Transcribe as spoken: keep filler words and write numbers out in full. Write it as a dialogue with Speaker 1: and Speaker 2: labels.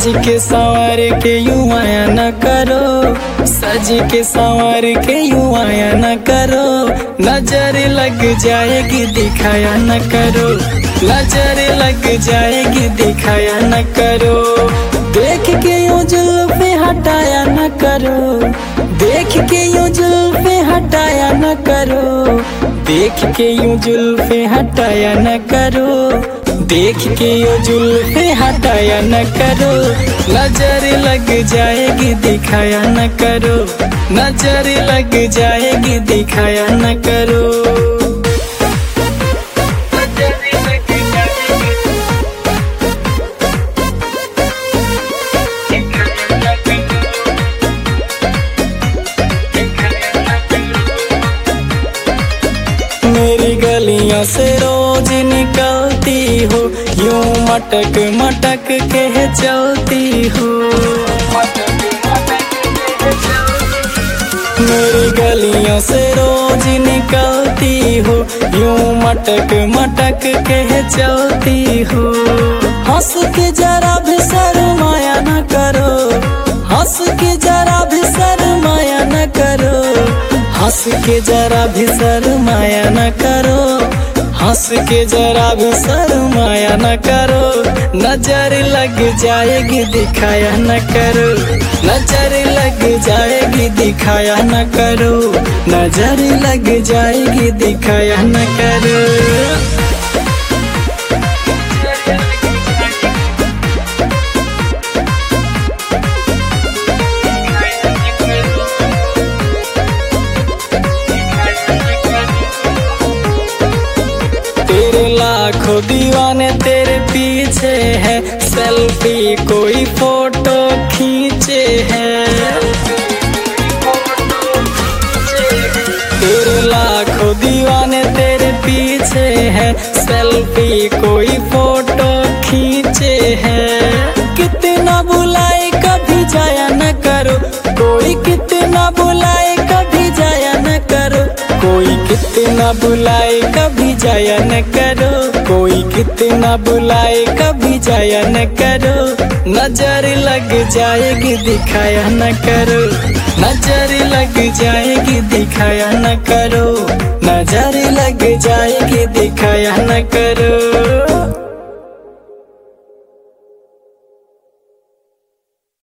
Speaker 1: के संवर के यूं आया न करो, सज के संवर के यूं आया न करो, नजर लग जाएगी दिखाया न करो, नजर लग जाएगी दिखाया न करो। देख के यूं जुल्फे हटाया न करो, देख के यूं जुल्फे हटाया न करो, देख के यूं जुल्फे हटाया न करो, देख के यूं जुल्फे हटाया न करो, नजर लग जाएगी दिखाया न करो, नजर लग जाएगी दिखाया न करो। मेरी गलियों से रोज निकलती हो, यूं मटक मटक के चलती हो, मेरी गलियों से रोज निकलती हो, यूं मटक मटक के चलती हो। हंस के जरा भी शर्माया न करो, हंस के जरा भी शर्माया न करो, हंस के जरा भी शर्माया न करो, हंस के जरा भी शर्माया न करो, नजर लग जाएगी दिखाया न करो, नजर लग जाएगी दिखाया न करो, नजर लग जाएगी दिखाया न करो। लाखों दीवाने तेरे पीछे हैं, सेल्फी कोई फोटो खींचे हैं, तेरे लाखों दीवाने तेरे पीछे हैं, सेल्फी कोई फोटो खींचे हैं। कितना बुलाए कभी जाया न करो, कोई कितना बुलाए कभी जाया न करो, कोई कितना बुलाए कभी जाया न करो, कोई कितना बुलाए कभी जाया न करो, नजर लग जाएगी दिखाया न करो, नजर लग जाएगी दिखाया न करो, नजर लग जाएगी दिखाया न करो।